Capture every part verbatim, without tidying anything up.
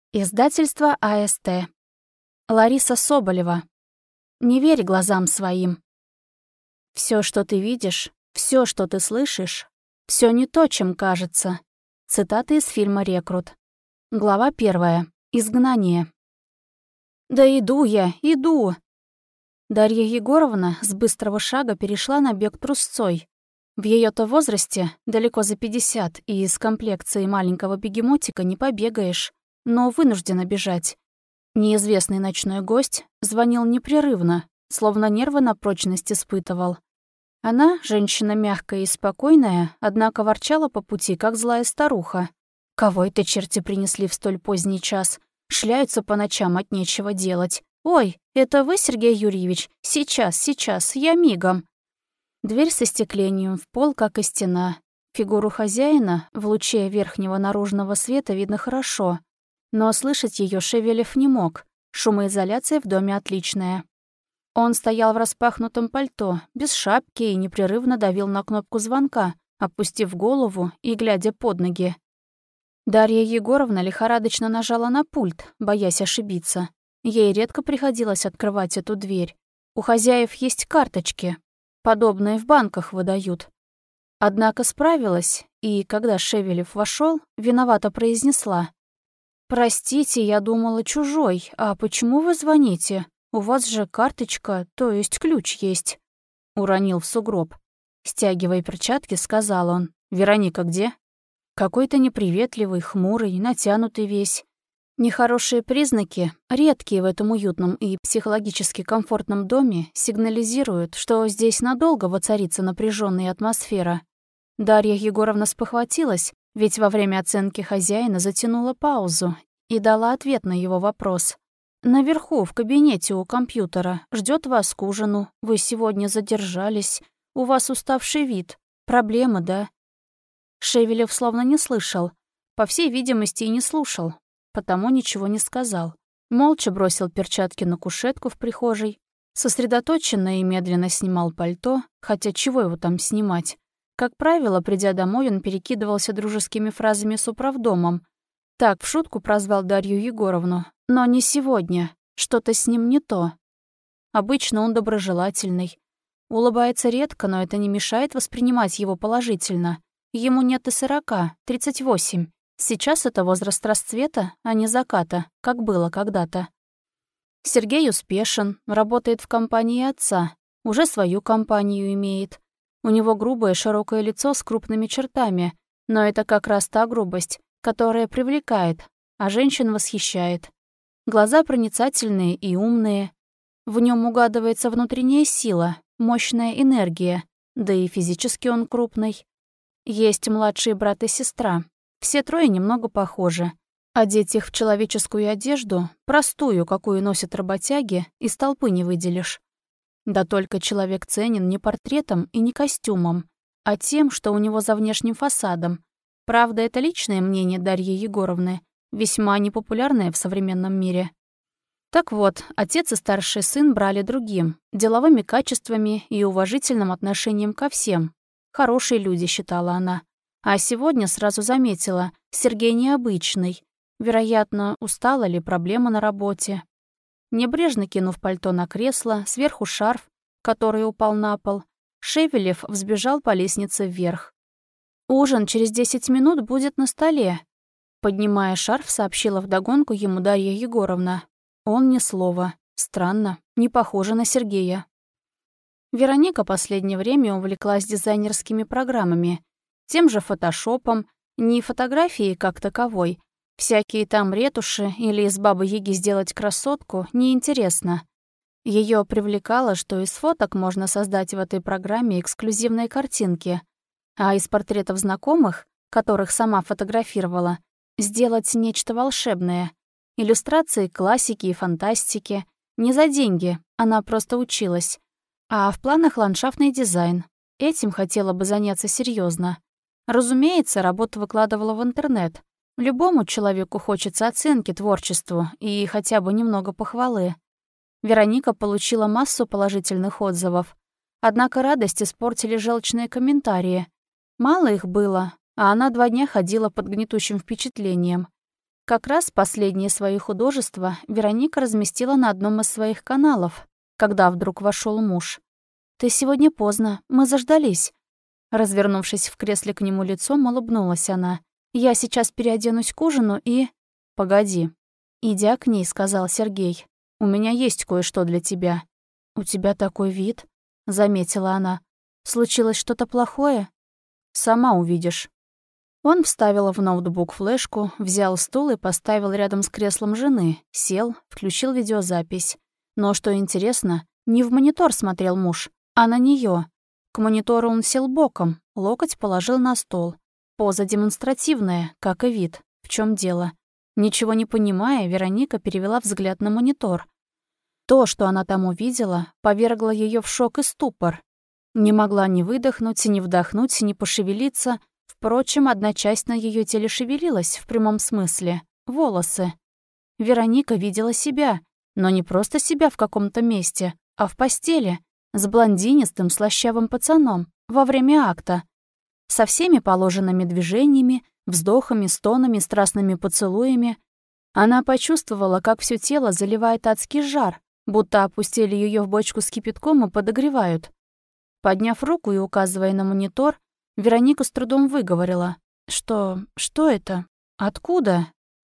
Издательство А Эс Тэ. Лариса Соболева. Не верь глазам своим. Все, что ты видишь, все, что ты слышишь, все не то, чем кажется. Цитата из фильма «Рекрут». Глава первая. Изгнание. «Да иду я, иду!» Дарья Егоровна с быстрого шага перешла на бег трусцой. В ее-то возрасте, далеко за пятьдесят, и с комплекцией маленького бегемотика не побегаешь, но вынуждена бежать. Неизвестный ночной гость звонил непрерывно, словно нервы на прочность испытывал. Она, женщина мягкая и спокойная, однако ворчала по пути, как злая старуха. «Кого это черти принесли в столь поздний час? Шляются по ночам от нечего делать. Ой, это вы, Сергей Юрьевич? Сейчас, сейчас, я мигом». Дверь со стеклением в пол, как и стена. Фигуру хозяина в луче верхнего наружного света видно хорошо, но слышать ее Шевелев не мог. Шумоизоляция в доме отличная. Он стоял в распахнутом пальто, без шапки и непрерывно давил на кнопку звонка, опустив голову и глядя под ноги. Дарья Егоровна лихорадочно нажала на пульт, боясь ошибиться. Ей редко приходилось открывать эту дверь. У хозяев есть карточки. Подобные в банках выдают. Однако справилась, и, когда Шевелев вошел, виновато произнесла: «Простите, я думала, чужой. А почему вы звоните? У вас же карточка, то есть ключ есть». Уронил в сугроб. Стягивая перчатки, сказал он: «Вероника где?» Какой-то неприветливый, хмурый, натянутый весь. Нехорошие признаки, редкие в этом уютном и психологически комфортном доме, сигнализируют, что здесь надолго воцарится напряженная атмосфера. Дарья Егоровна спохватилась, ведь во время оценки хозяина затянула паузу и дала ответ на его вопрос. «Наверху, в кабинете у компьютера. Ждет вас к ужину. Вы сегодня задержались. У вас уставший вид. Проблемы, да?» Шевелев словно не слышал. По всей видимости, и не слушал. Потому ничего не сказал. Молча бросил перчатки на кушетку в прихожей. Сосредоточенно и медленно снимал пальто, хотя чего его там снимать? Как правило, придя домой, он перекидывался дружескими фразами с управдомом. Так в шутку прозвал Дарью Егоровну. Но не сегодня. Что-то с ним не то. Обычно он доброжелательный. Улыбается редко, но это не мешает воспринимать его положительно. Ему нет и сорока, тридцать восемь. Сейчас это возраст расцвета, а не заката, как было когда-то. Сергей успешен, работает в компании отца, уже свою компанию имеет. У него грубое широкое лицо с крупными чертами, но это как раз та грубость, которая привлекает, а женщин восхищает. Глаза проницательные и умные. В нем угадывается внутренняя сила, мощная энергия, да и физически он крупный. Есть младший брат и сестра. Все трое немного похожи. Одеть их в человеческую одежду, простую, какую носят работяги, из толпы не выделишь. Да только человек ценен не портретом и не костюмом, а тем, что у него за внешним фасадом. Правда, это личное мнение Дарьи Егоровны, весьма непопулярное в современном мире. Так вот, отец и старший сын брали другим, деловыми качествами и уважительным отношением ко всем. Хорошие люди, считала она. А сегодня сразу заметила, Сергей необычный. Вероятно, устал или проблема на работе. Небрежно кинув пальто на кресло, сверху шарф, который упал на пол, Шевелев взбежал по лестнице вверх. «Ужин через десять минут будет на столе», — поднимая шарф, сообщила вдогонку ему Дарья Егоровна. Он ни слова. Странно, не похоже на Сергея. Вероника последнее время увлеклась дизайнерскими программами, тем же фотошопом, не фотографией как таковой. Всякие там ретуши или из Бабы-Яги сделать красотку неинтересно. Ее привлекало, что из фоток можно создать в этой программе эксклюзивные картинки, а из портретов знакомых, которых сама фотографировала, сделать нечто волшебное. Иллюстрации классики и фантастики. Не за деньги, она просто училась. А в планах ландшафтный дизайн. Этим хотела бы заняться серьезно. Разумеется, работу выкладывала в интернет. Любому человеку хочется оценки творчеству и хотя бы немного похвалы. Вероника получила массу положительных отзывов. Однако радость испортили желчные комментарии. Мало их было, а она два дня ходила под гнетущим впечатлением. Как раз последние свои художества Вероника разместила на одном из своих каналов, когда вдруг вошел муж. «Ты сегодня поздно, мы заждались». Развернувшись в кресле к нему лицом, улыбнулась она. «Я сейчас переоденусь к ужину и...» «Погоди». «Идя к ней», — сказал Сергей. «У меня есть кое-что для тебя». «У тебя такой вид», — заметила она. «Случилось что-то плохое?» «Сама увидишь». Он вставил в ноутбук флешку, взял стул и поставил рядом с креслом жены, сел, включил видеозапись. Но, что интересно, не в монитор смотрел муж, а на неё. К монитору он сел боком, локоть положил на стол. Поза демонстративная, как и вид. В чём дело? Ничего не понимая, Вероника перевела взгляд на монитор. То, что она там увидела, повергло её в шок и ступор. Не могла ни выдохнуть, ни вдохнуть, ни пошевелиться. Впрочем, одна часть на её теле шевелилась, в прямом смысле — волосы. Вероника видела себя, но не просто себя в каком-то месте, а в постели, с блондинистым слащавым пацаном, во время акта. Со всеми положенными движениями, вздохами, стонами, страстными поцелуями. Она почувствовала, как всё тело заливает адский жар, будто опустили её в бочку с кипятком и подогревают. Подняв руку и указывая на монитор, Вероника с трудом выговорила. «Что... что это? Откуда?»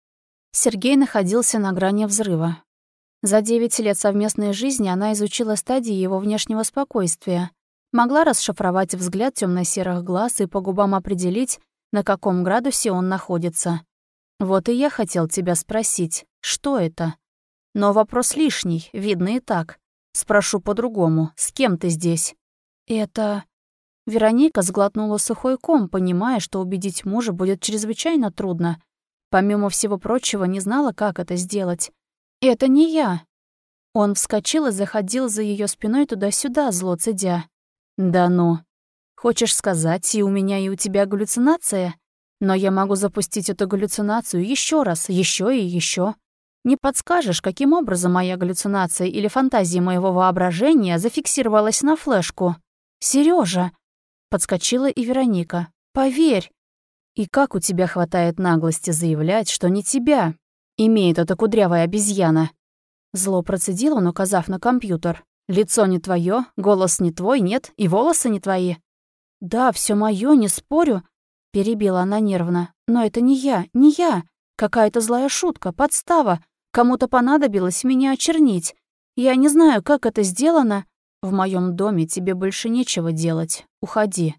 Сергей находился на грани взрыва. За девять лет совместной жизни она изучила стадии его внешнего спокойствия, могла расшифровать взгляд тёмно-серых глаз и по губам определить, на каком градусе он находится. «Вот и я хотел тебя спросить, что это?» Но вопрос лишний, видно и так. Спрошу по-другому, с кем ты здесь? «Это...» Вероника сглотнула сухой ком, понимая, что убедить мужа будет чрезвычайно трудно. Помимо всего прочего, не знала, как это сделать. «Это не я». Он вскочил и заходил за ее спиной туда-сюда, зло цедя. «Да ну. Хочешь сказать, и у меня, и у тебя галлюцинация? Но я могу запустить эту галлюцинацию еще раз, еще и еще. Не подскажешь, каким образом моя галлюцинация или фантазия моего воображения зафиксировалась на флешку? Сережа! Подскочила и Вероника. «Поверь!» «И как у тебя хватает наглости заявлять, что не тебя имеет эта кудрявая обезьяна?» Зло процедил он, указав на компьютер. «Лицо не твое, голос не твой, нет, и волосы не твои». «Да, все мое, не спорю», — перебила она нервно. «Но это не я, не я. Какая-то злая шутка, подстава. Кому-то понадобилось меня очернить. Я не знаю, как это сделано. В моем доме тебе больше нечего делать. Уходи».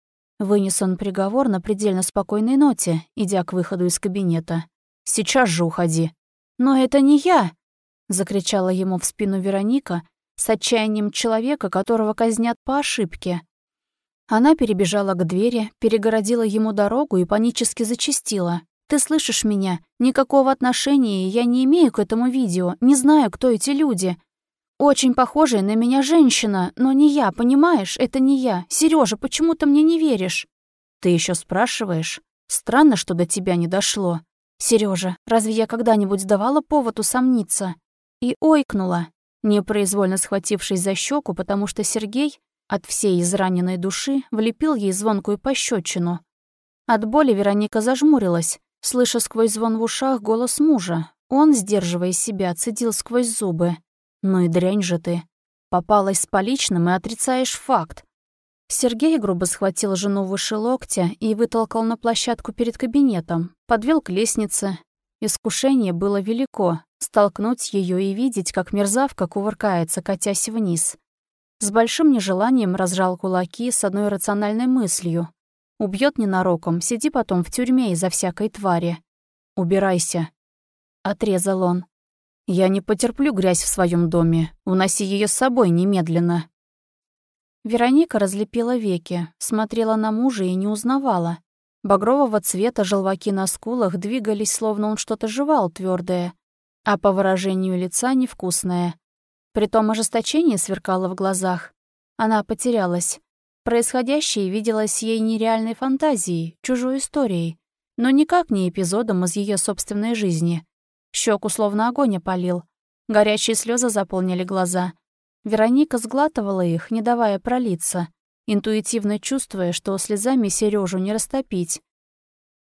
Вынес он приговор на предельно спокойной ноте, идя к выходу из кабинета. «Сейчас же уходи». «Но это не я!» — закричала ему в спину Вероника с отчаянием человека, которого казнят по ошибке. Она перебежала к двери, перегородила ему дорогу и панически зачастила. «Ты слышишь меня? Никакого отношения я не имею к этому видео, не знаю, кто эти люди. Очень похожая на меня женщина, но не я, понимаешь? Это не я. Сережа, почему ты мне не веришь?» «Ты еще спрашиваешь? Странно, что до тебя не дошло. Сережа, разве я когда-нибудь давала повод усомниться?» И ойкнула, непроизвольно схватившись за щеку, потому что Сергей от всей израненной души влепил ей звонкую пощечину. От боли Вероника зажмурилась, слыша сквозь звон в ушах голос мужа. Он, сдерживая себя, цедил сквозь зубы. «Ну и дрянь же ты. Попалась с поличным и отрицаешь факт». Сергей грубо схватил жену выше локтя и вытолкал на площадку перед кабинетом, подвел к лестнице. Искушение было велико — столкнуть ее и видеть, как мерзавка кувыркается, катясь вниз. С большим нежеланием разжал кулаки с одной рациональной мыслью. Убьет ненароком, сиди потом в тюрьме из-за всякой твари. «Убирайся», — отрезал он. «Я не потерплю грязь в своем доме. Уноси ее с собой немедленно». Вероника разлепила веки, смотрела на мужа и не узнавала. Багрового цвета желваки на скулах двигались, словно он что-то жевал твердое, а по выражению лица невкусное. Притом ожесточение сверкало в глазах. Она потерялась. Происходящее виделось ей нереальной фантазией, чужой историей, но никак не эпизодом из ее собственной жизни. Щеку словно огонь опалил. Горячие слезы заполнили глаза. Вероника сглатывала их, не давая пролиться, интуитивно чувствуя, что слезами Сережу не растопить.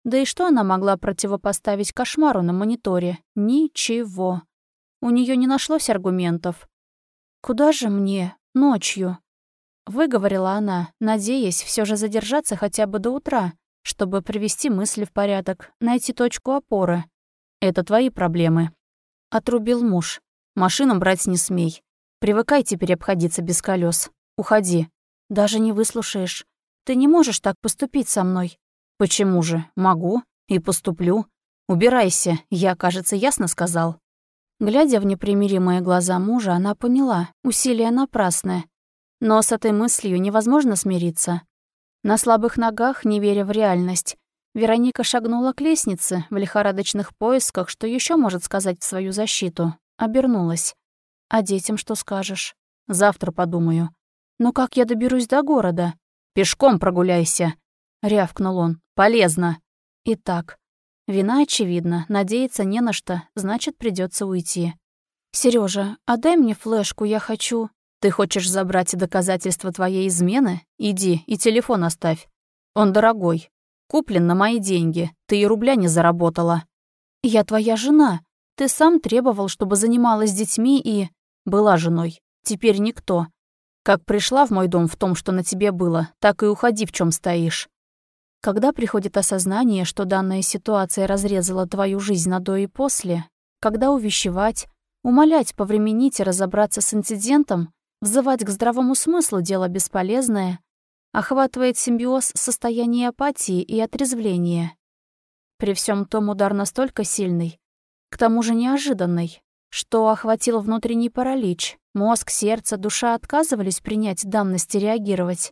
Да и что она могла противопоставить кошмару на мониторе? Ничего. У нее не нашлось аргументов. «Куда же мне? Ночью?» Выговорила она, надеясь все же задержаться хотя бы до утра, чтобы привести мысли в порядок, найти точку опоры. «Это твои проблемы», — отрубил муж. «Машину брать не смей. Привыкай теперь обходиться без колес. Уходи. Даже не выслушаешь. Ты не можешь так поступить со мной». «Почему же? Могу. И поступлю. Убирайся, я, кажется, ясно сказал». Глядя в непримиримые глаза мужа, она поняла, усилия напрасны. Но с этой мыслью невозможно смириться. На слабых ногах, не веря в реальность, Вероника шагнула к лестнице в лихорадочных поисках, что еще может сказать в свою защиту. Обернулась. «А детям что скажешь?» «Завтра подумаю». «Но как я доберусь до города?» «Пешком прогуляйся», — рявкнул он. «Полезно». Итак, вина очевидна, надеяться не на что, значит, придется уйти. «Серёжа, отдай мне флешку, я хочу...» «Ты хочешь забрать доказательства твоей измены? Иди и телефон оставь. Он дорогой. Куплен на мои деньги. Ты и рубля не заработала». «Я твоя жена. Ты сам требовал, чтобы занималась детьми и...» «Была женой. Теперь никто. Как пришла в мой дом в том, что на тебе было, так и уходи, в чем стоишь». Когда приходит осознание, что данная ситуация разрезала твою жизнь на до и после, когда увещевать, умолять повременить и разобраться с инцидентом, взывать к здравому смыслу — дело бесполезное, охватывает симбиоз состояния апатии и отрезвления. При всем том удар настолько сильный, к тому же неожиданный, что охватил внутренний паралич, мозг, сердце, душа отказывались принять данность и реагировать.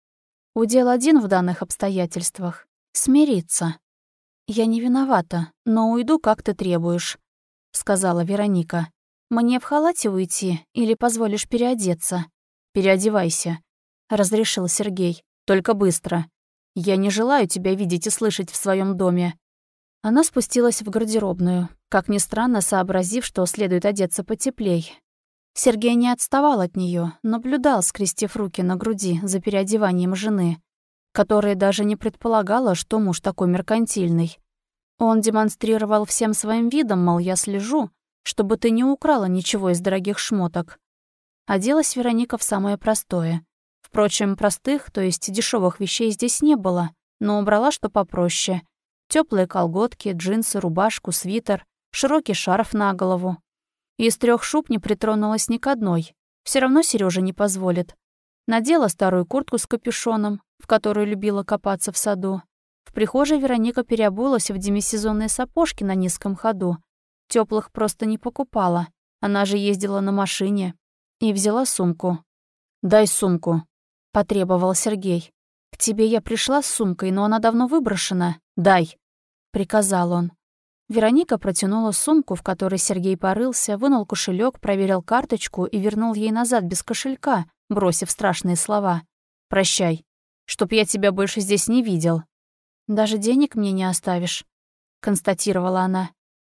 Удел один в данных обстоятельствах — смириться. «Я не виновата, но уйду, как ты требуешь», — сказала Вероника. «Мне в халате уйти или позволишь переодеться?» «Переодевайся», — разрешил Сергей. «Только быстро. Я не желаю тебя видеть и слышать в своем доме». Она спустилась в гардеробную, как ни странно сообразив, что следует одеться потеплей. Сергей не отставал от нее, наблюдал, скрестив руки на груди за переодеванием жены, которая даже не предполагала, что муж такой меркантильный. Он демонстрировал всем своим видом, мол, я слежу, чтобы ты не украла ничего из дорогих шмоток. Оделась Вероника в самое простое. Впрочем, простых, то есть дешевых вещей здесь не было, но убрала что попроще. Теплые колготки, джинсы, рубашку, свитер, широкий шарф на голову. Из трех шуб не притронулась ни к одной. Все равно Сережа не позволит. Надела старую куртку с капюшоном, в которую любила копаться в саду. В прихожей Вероника переобулась в демисезонные сапожки на низком ходу. Теплых просто не покупала. Она же ездила на машине. И взяла сумку. «Дай сумку», — потребовал Сергей. «К тебе я пришла с сумкой, но она давно выброшена. Дай», — приказал он. Вероника протянула сумку, в которой Сергей порылся, вынул кошелек, проверил карточку и вернул ей назад без кошелька, бросив страшные слова. «Прощай. Чтоб я тебя больше здесь не видел». «Даже денег мне не оставишь», — констатировала она.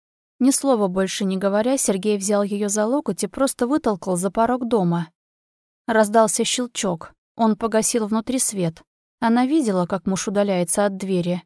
Ни слова больше не говоря, Сергей взял ее за локоть и просто вытолкал за порог дома. Раздался щелчок. Он погасил внутри свет. Она видела, как муж удаляется от двери.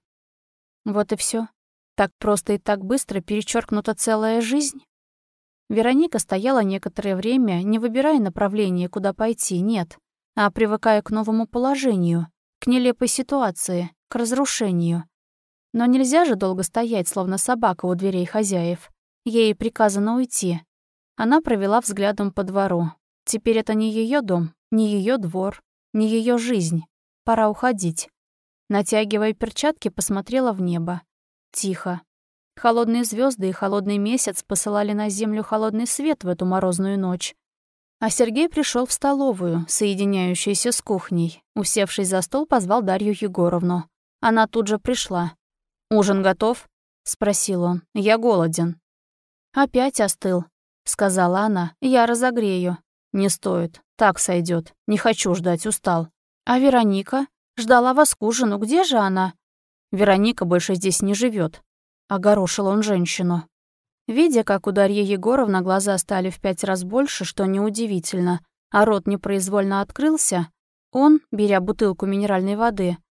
Вот и все. Так просто и так быстро перечеркнута целая жизнь. Вероника стояла некоторое время, не выбирая направление, куда пойти, нет, а привыкая к новому положению, к нелепой ситуации, к разрушению. Но нельзя же долго стоять, словно собака у дверей хозяев. Ей приказано уйти. Она провела взглядом по двору. Теперь это не ее дом, не ее двор, не ее жизнь. Пора уходить. Натягивая перчатки, посмотрела в небо. Тихо. Холодные звезды и холодный месяц посылали на землю холодный свет в эту морозную ночь. А Сергей пришел в столовую, соединяющуюся с кухней. Усевшись за стол, позвал Дарью Егоровну. Она тут же пришла. «Ужин готов?» — спросил он. «Я голоден». «Опять остыл», — сказала она. «Я разогрею». «Не стоит. Так сойдет. Не хочу ждать, устал». «А Вероника? Ждала вас к ужину. Где же она?» «Вероника больше здесь не живет. Огорошил он женщину. Видя, как у Дарьи Егоровны глаза стали в пять раз больше, что неудивительно, а рот непроизвольно открылся, он, беря бутылку минеральной воды,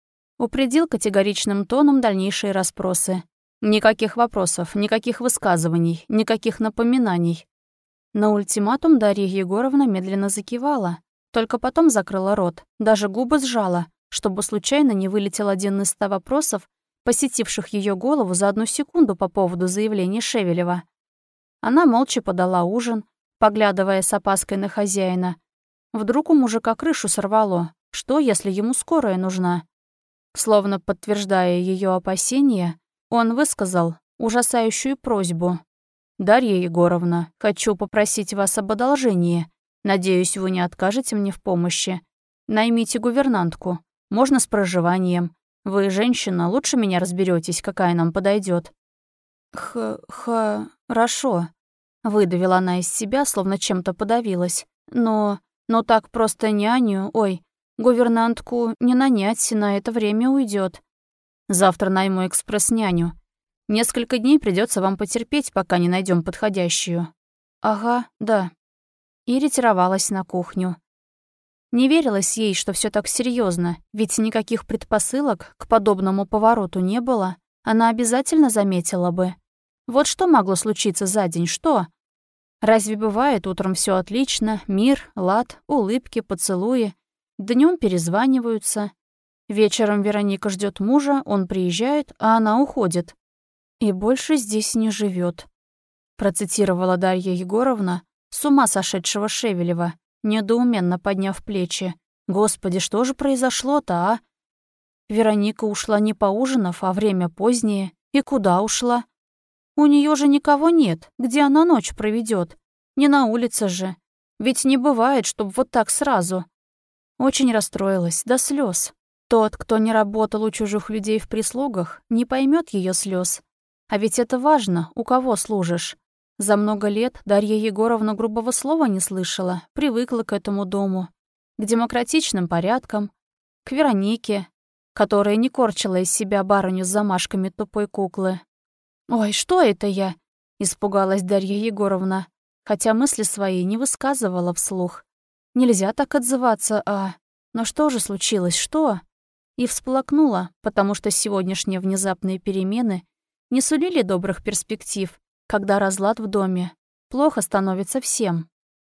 Упредил категоричным тоном дальнейшие расспросы. Никаких вопросов, никаких высказываний, никаких напоминаний. На ультиматум Дарья Егоровна медленно закивала, только потом закрыла рот, даже губы сжала, чтобы случайно не вылетел один из ста вопросов, посетивших ее голову за одну секунду по поводу заявления Шевелева. Она молча подала ужин, поглядывая с опаской на хозяина. Вдруг у мужика крышу сорвало. Что, если ему скорая нужна? Словно подтверждая ее опасения, он высказал ужасающую просьбу. «Дарья Егоровна, хочу попросить вас об одолжении. Надеюсь, вы не откажете мне в помощи. Наймите гувернантку. Можно с проживанием. Вы, женщина, лучше меня разберетесь, какая нам подойдет. «Х-х-хорошо», — выдавила она из себя, словно чем-то подавилась. «Но... но так просто няню... Ой, гувернантку не нанять, на это время уйдет. Завтра найму экспресс-няню. Несколько дней придется вам потерпеть, пока не найдем подходящую». «Ага, да». И ретировалась на кухню. Не верилось ей, что все так серьезно, ведь никаких предпосылок к подобному повороту не было. Она обязательно заметила бы. Вот что могло случиться за день, что? Разве бывает утром все отлично, мир, лад, улыбки, поцелуи? Днем перезваниваются. Вечером Вероника ждет мужа, он приезжает, а она уходит. «И больше здесь не живет», процитировала Дарья Егоровна с ума сошедшего Шевелева, недоуменно подняв плечи. «Господи, что же произошло-то, а?» Вероника ушла не поужинав, а время позднее. И куда ушла? У нее же никого нет, где она ночь проведет. Не на улице же. Ведь не бывает, чтоб вот так сразу. Очень расстроилась, до слез. Тот, кто не работал у чужих людей в прислугах, не поймет ее слез. А ведь это важно, у кого служишь. За много лет Дарья Егоровна грубого слова не слышала, привыкла к этому дому, к демократичным порядкам, к Веронике, которая не корчила из себя барыню с замашками тупой куклы. «Ой, что это я?» — испугалась Дарья Егоровна, хотя мысли свои не высказывала вслух. Нельзя так отзываться, а... Но что же случилось, что? И всплакнула, потому что сегодняшние внезапные перемены не сулили добрых перспектив, когда разлад в доме. Плохо становится всем.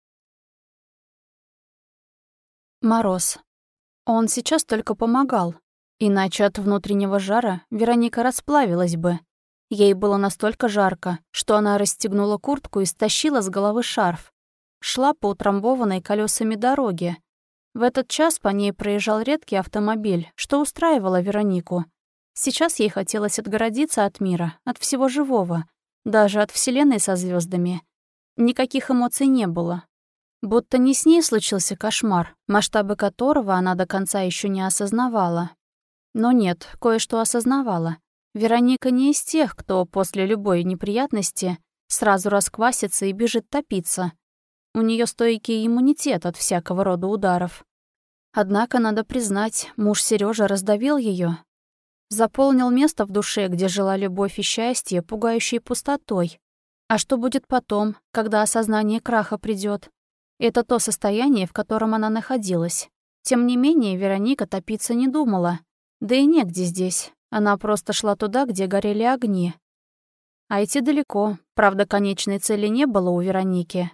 Мороз. Он сейчас только помогал. Иначе от внутреннего жара Вероника расплавилась бы. Ей было настолько жарко, что она расстегнула куртку и стащила с головы шарф. Шла по утрамбованной колесами дороге. В этот час по ней проезжал редкий автомобиль, что устраивало Веронику. Сейчас ей хотелось отгородиться от мира, от всего живого, даже от Вселенной со звездами. Никаких эмоций не было. Будто не с ней случился кошмар, масштабы которого она до конца еще не осознавала. Но нет, кое-что осознавала. Вероника не из тех, кто после любой неприятности сразу расквасится и бежит топиться. У нее стойкий иммунитет от всякого рода ударов. Однако, надо признать, муж Сережа раздавил ее, заполнил место в душе, где жила любовь и счастье, пугающей пустотой. А что будет потом, когда осознание краха придет? Это то состояние, в котором она находилась. Тем не менее, Вероника топиться не думала. Да и негде здесь. Она просто шла туда, где горели огни. А идти далеко, правда, конечной цели не было у Вероники.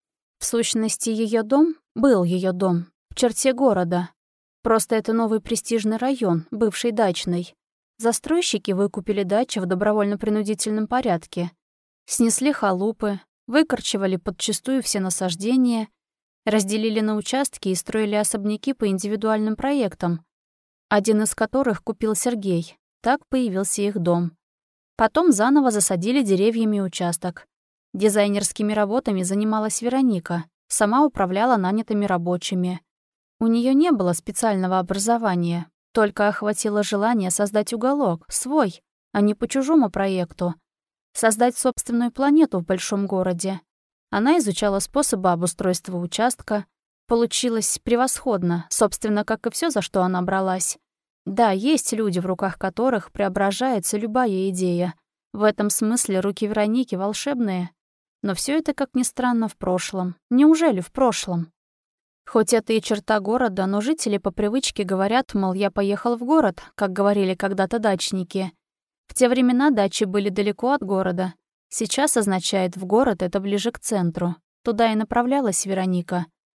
В сущности, ее дом был ее дом, в черте города. Просто это новый престижный район, бывший дачный. Застройщики выкупили дачи в добровольно-принудительном порядке. Снесли халупы, выкорчевали подчистую все насаждения, разделили на участки и строили особняки по индивидуальным проектам, один из которых купил Сергей. Так появился их дом. Потом заново засадили деревьями участок. Дизайнерскими работами занималась Вероника, сама управляла нанятыми рабочими. У нее не было специального образования, только охватило желание создать уголок, свой, а не по чужому проекту. Создать собственную планету в большом городе. Она изучала способы обустройства участка. Получилось превосходно, собственно, как и все, за что она бралась. Да, есть люди, в руках которых преображается любая идея. В этом смысле руки Вероники волшебные. Но все это, как ни странно, в прошлом. Неужели в прошлом? Хоть это и черта города, но жители по привычке говорят, мол, я поехал в город, как говорили когда-то дачники. В те времена дачи были далеко от города. Сейчас означает «в город» — это ближе к центру. Туда и направлялась Вероника.